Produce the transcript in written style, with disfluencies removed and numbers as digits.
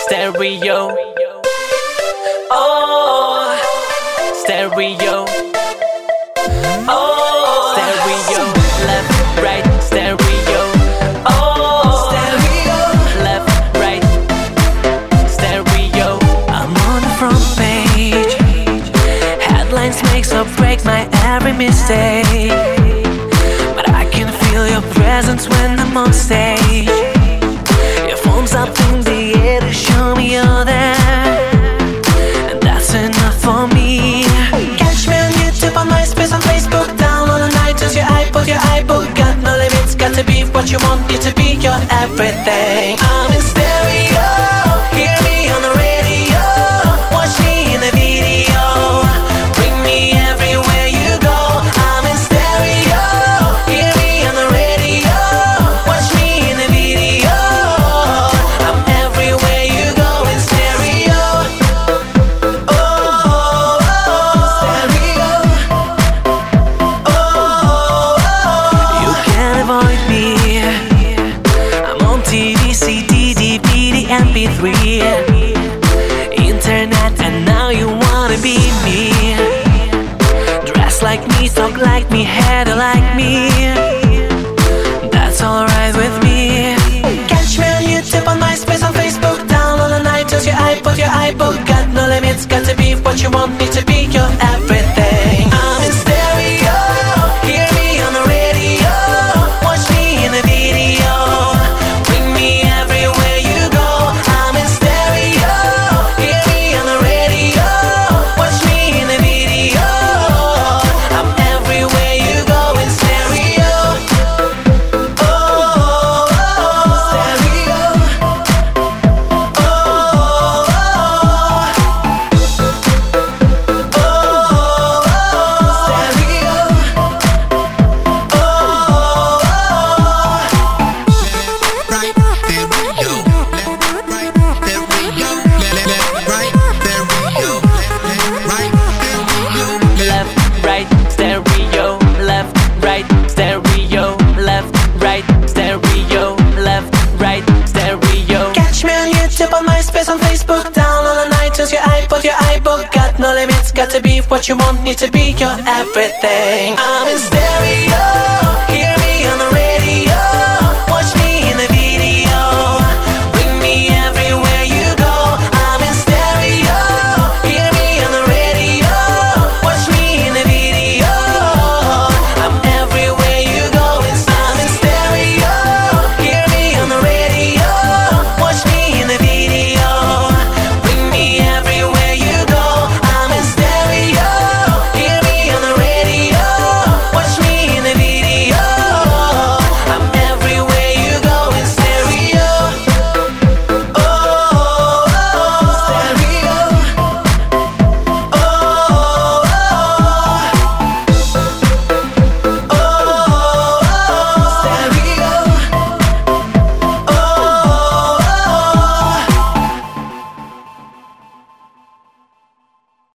stereo. Oh, stereo. Oh, stereo. Left, right, stereo. Oh, stereo. Left, right, stereo. I'm on the front page. Headlines make or break my every mistake. But I can feel your presence when I'm on stage. Your phone's up in the air to show me you're there, and that's enough for me. Catch me on YouTube, on MySpace, on Facebook, download on iTunes, your iPod, got no limits, got to be what you want, need to be your everything. I'm in stereo, hear me on the radio, watch me in the video, bring me everywhere you go. I'm in stereo, hear me on the radio, watch me in the video, I'm everywhere you go in stereo. Oh, oh, oh, stereo. Oh, oh, oh. You can't avoid me. I'm on TV, CD, DVD, MP3, internet, and now you wanna be me. Dress like me, talk like me, head like me. That's alright with me. Catch me on YouTube, on MySpace, on Facebook, download on iTunes, your iPod, got no limits, got to be what you want, need to be your everything. I'm in stereo, hear me on the radio, watch me in the video, bring me everywhere you go. I'm in stereo, hear me on the radio, watch me in the video, I'm everywhere you go in stereo. Oh, oh, oh, stereo. Oh, oh, oh. Oh, oh, stereo. Oh, oh. Right, there we go. Right, there we go. Right, there we go. Right, there we go. Left, right, stereo. Left, right, stereo. Left, right, stereo. Left, right, stereo. Catch me on YouTube, on MySpace, on Facebook, download on iTunes, your iPod, got no limits, got to be what you want, need to be your everything. I'm in stereo.